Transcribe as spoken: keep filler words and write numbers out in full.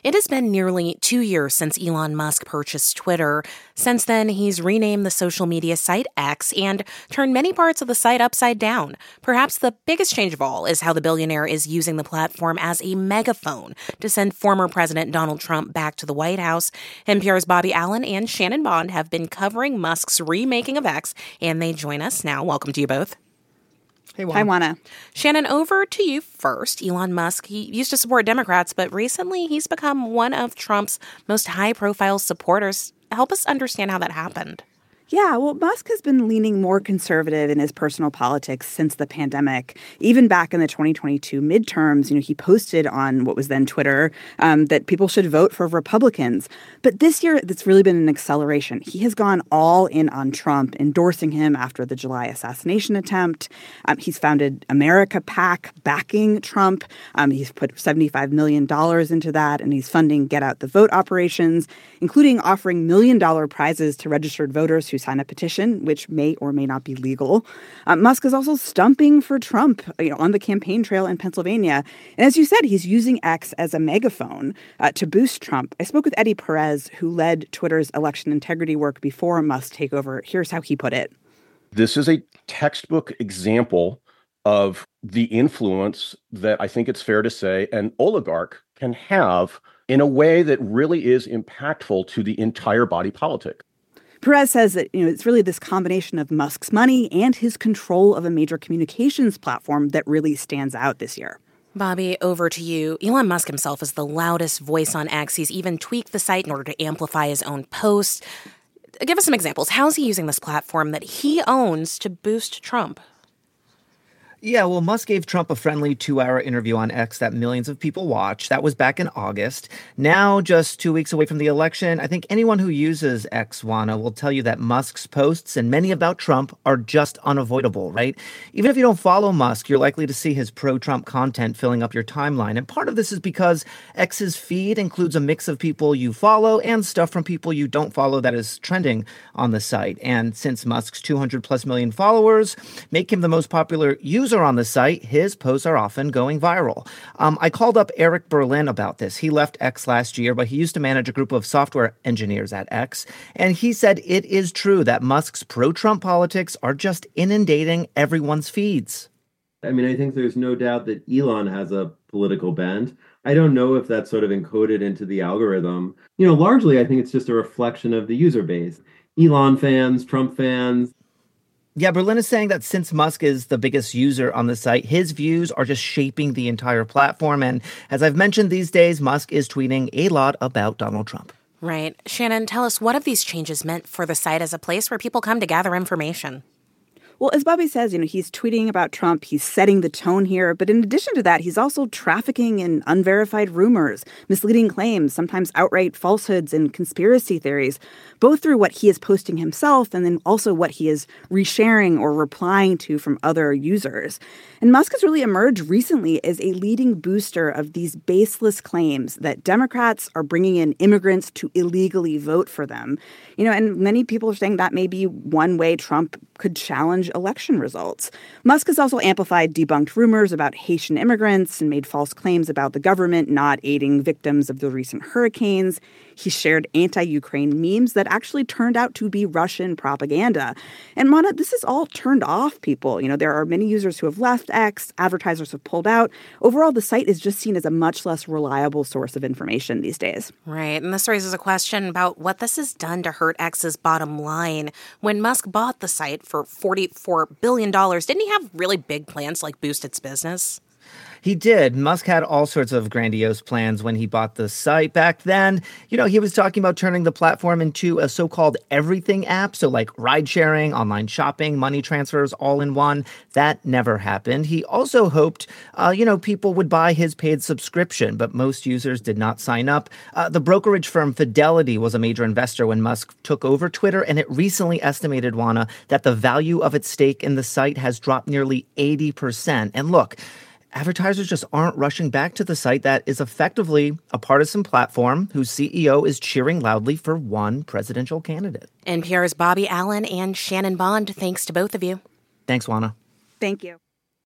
It has been nearly two years since Elon Musk purchased Twitter. Since then, he's renamed the social media site X and turned many parts of the site upside down. Perhaps the biggest change of all is how the billionaire is using the platform as a megaphone to send former President Donald Trump back to the White House. N P R's Bobby Allen and Shannon Bond have been covering Musk's remaking of X, and they join us now. Welcome to you both. Hey, Juana. Hi, Juana. Shannon, over to you first. Elon Musk, he used to support Democrats, but recently he's become one of Trump's most high-profile supporters. Help us understand how that happened. Yeah, well, Musk has been leaning more conservative in his personal politics since the pandemic. Even back in the twenty twenty-two midterms, you know, he posted on what was then Twitter um, that people should vote for Republicans. But this year, it's really been an acceleration. He has gone all in on Trump, endorsing him after the July assassination attempt. Um, he's founded America PAC, backing Trump. Um, he's put seventy-five million dollars into that, and he's funding Get Out the Vote operations, including offering million-dollar prizes to registered voters who sign a petition, which may or may not be legal. Uh, Musk is also stumping for Trump, you know, on the campaign trail in Pennsylvania. And as you said, he's using X as a megaphone uh, to boost Trump. I spoke with Eddie Perez, who led Twitter's election integrity work before Musk's takeover. Here's how he put it. This is a textbook example of the influence that I think it's fair to say an oligarch can have in a way that really is impactful to the entire body politic. Perez says that, you know, it's really this combination of Musk's money and his control of a major communications platform that really stands out this year. Bobby, over to you. Elon Musk himself is the loudest voice on X. He's even tweaked the site in order to amplify his own posts. Give us some examples. How is he using this platform that he owns to boost Trump? Yeah, well, Musk gave Trump a friendly two-hour interview on X that millions of people watched. That was back in August. Now, just two weeks away from the election, I think anyone who uses X, Juana, will tell you that Musk's posts and many about Trump are just unavoidable, right? Even if you don't follow Musk, you're likely to see his pro-Trump content filling up your timeline. And part of this is because X's feed includes a mix of people you follow and stuff from people you don't follow that is trending on the site. And since Musk's two hundred plus million followers make him the most popular user on the site, his posts are often going viral. Um, I called up Eric Berlin about this. He left X last year, but he used to manage a group of software engineers at X. And he said it is true that Musk's pro-Trump politics are just inundating everyone's feeds. I mean, I think there's no doubt that Elon has a political bent. I don't know if that's sort of encoded into the algorithm. You know, largely, I think it's just a reflection of the user base. Elon fans, Trump fans. Yeah, Berlin is saying that since Musk is the biggest user on the site, his views are just shaping the entire platform. And as I've mentioned these days, Musk is tweeting a lot about Donald Trump. Right. Shannon, tell us, what have these changes meant for the site as a place where people come to gather information? Well, as Bobby says, you know, he's tweeting about Trump. He's setting the tone here. But in addition to that, he's also trafficking in unverified rumors, misleading claims, sometimes outright falsehoods and conspiracy theories, both through what he is posting himself and then also what he is resharing or replying to from other users. And Musk has really emerged recently as a leading booster of these baseless claims that Democrats are bringing in immigrants to illegally vote for them. You know, and many people are saying that may be one way Trump could challenge election results. Musk has also amplified debunked rumors about Haitian immigrants and made false claims about the government not aiding victims of the recent hurricanes. He shared anti-Ukraine memes that actually turned out to be Russian propaganda. And Mona, this has all turned off people. You know, there are many users who have left X, advertisers have pulled out. Overall, the site is just seen as a much less reliable source of information these days. Right, and this raises a question about what this has done to hurt X's bottom line. When Musk bought the site for forty-four billion dollars, didn't he have really big plans to, like, boost its business? He did. Musk had all sorts of grandiose plans when he bought the site. Back then, you know, he was talking about turning the platform into a so-called everything app. So like ride sharing, online shopping, money transfers all in one. That never happened. He also hoped, uh, you know, people would buy his paid subscription, but most users did not sign up. Uh, the brokerage firm Fidelity was a major investor when Musk took over Twitter, and it recently estimated, Juana, that the value of its stake in the site has dropped nearly eighty percent. And look, advertisers just aren't rushing back to the site that is effectively a partisan platform whose C E O is cheering loudly for one presidential candidate. N P R's Bobby Allen and Shannon Bond, thanks to both of you. Thanks, Juana. Thank you.